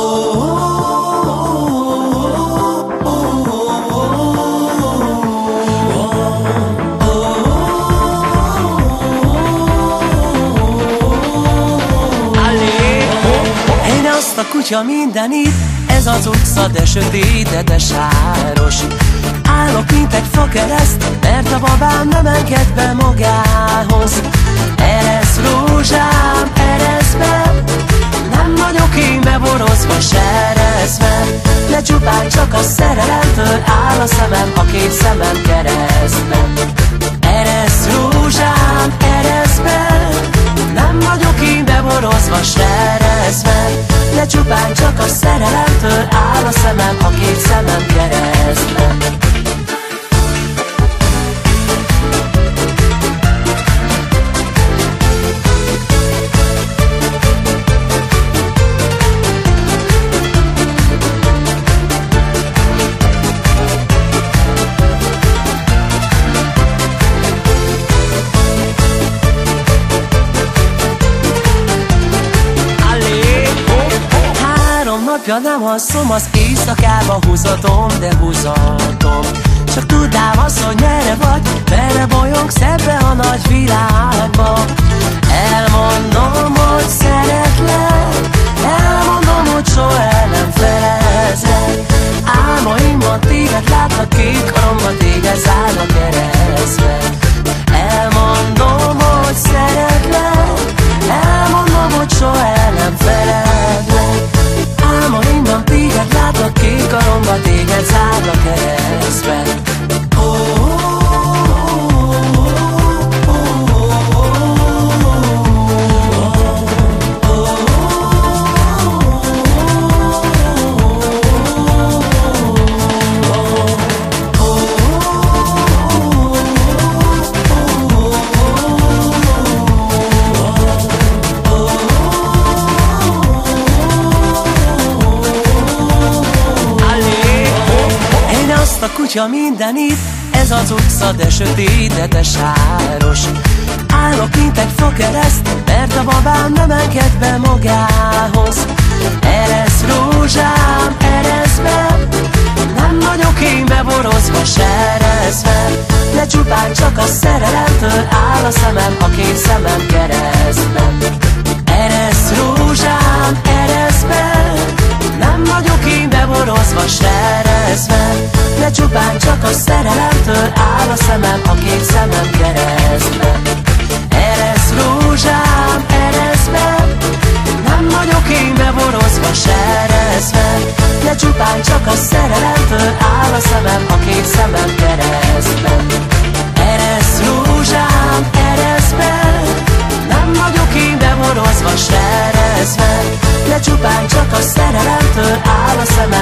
A kutya mindenit, ez az utca, de sötét, de sáros. Állok, mint egy fakereszt, mert a babám nem enged be magához. Eresz rózsám, eresz be, nem vagyok én beborozva, serezve, de csupán csak a szerelemtől áll a szemem, a két szemem keresztben. Eresz rózsám, eresz be, nem vagyok én beborozva, serezve, de csupán csak a szerelemtől áll a szemem, a két szemem keresztben. Napja nem alszom, az éjszakába húzatom, de húzatom. Csak tudnám azt, hogy merre vagy, merre bolyongsz ebbe a nagy világba. Elmondom, hogy szeretlek, elmondom, hogy soha el nem felezlek. Álmaimban téged látlak, két karomba téged zárnak keresztbe. Elmondom, hogy szeretlek, elmondom, hogy soha el nem felezlek. Álmaimban téged látlak, két karomba téged zárlak keresztbe. A kutya mindenit, ez az utca, de sötét, de sáros. Állok, mint egy fakereszt, mert a babám nem enged be magához. Eresz rózsám, eresz be, nem vagyok én beborozva, serezve, de csupán csak a szerelemtől áll a szemem, a két szemem keresztben. Eresz rózsám, eresz be, nem vagyok én beborozva, serezve, de csupán csak a szerelemtől áll a szemem, a két szemem keresztben. Eresz rózsám, eresz be, nem vagyok én beborozva, serezve, de csupán csak a szerelemtől áll a szemem, a két szemem keresztben. Eresz rózsám, eresz be, nem vagyok én beborozva, serezve, de csupán csak a szerelemtől áll a szemem,